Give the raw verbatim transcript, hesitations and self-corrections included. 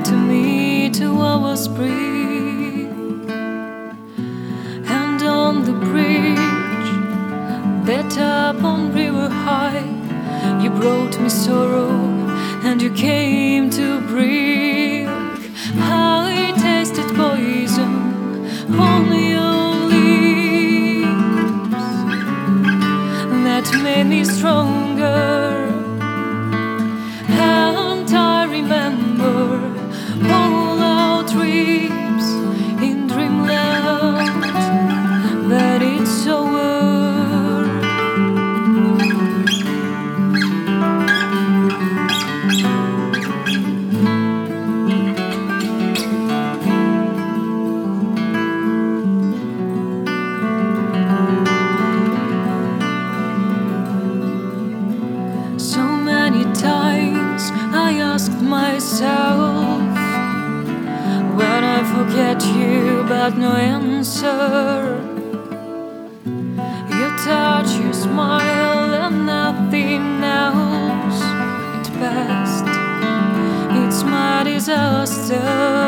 to me till I was free. And on the bridge that up on River High, you brought me sorrow and you came to bring. I tasted poison on your lips that made me stronger. And I remember all our trips in dreamland, but it's over. So many times I asked myself, when I forget you, but no answer. Your touch, your smile, and nothing else. It passed, it's my disaster.